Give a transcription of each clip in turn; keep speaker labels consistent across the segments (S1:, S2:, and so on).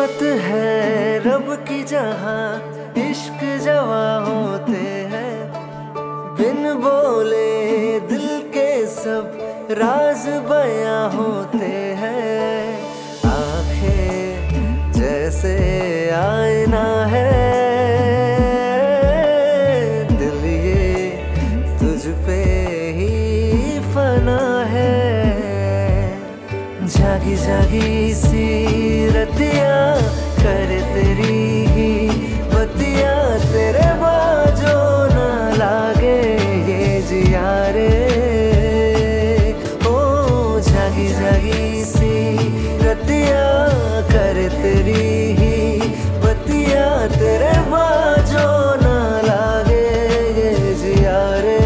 S1: हिकमत है रब की जहाँ इश्क जवा होते हैं, बिन बोले दिल के सब राज बयां होते हैं। आंखें जैसे आईना है, दिल ये तुझ पे ही फना है। जागी जागी सी रतिया कर तेरी ही बतिया, तेरे बाजो ना लागे ये जिया रे। ओ जागी जागी सी रतिया कर तेरी ही बतिया, तेरे बाजो ना लागे ये जिया रे।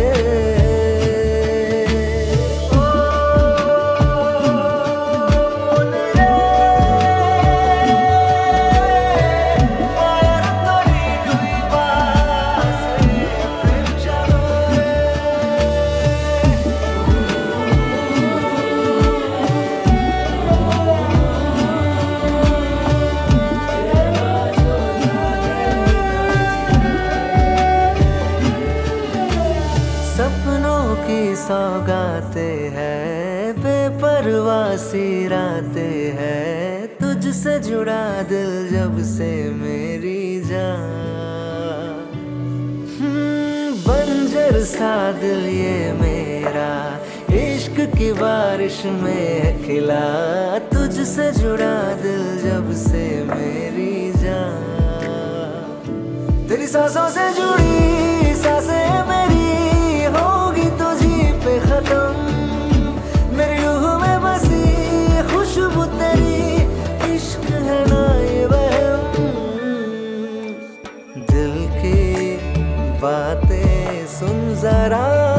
S1: सपनों की सौगातें हैं, बेपरवाह सी रातें हैं, तुझसे जुड़ा दिल जब से मेरी जान। बंजर सा दिल ये मेरा इश्क की बारिश में खिला, तुझसे जुड़ा दिल जब से मेरी जान। तेरी सांसों से जुड़ी सांसें मेरी होगी तुझी पे खत्म, मेरी रूह में बसी खुशबू तेरी इश्क है ना ये वहम। दिल की बातें सुन जरा।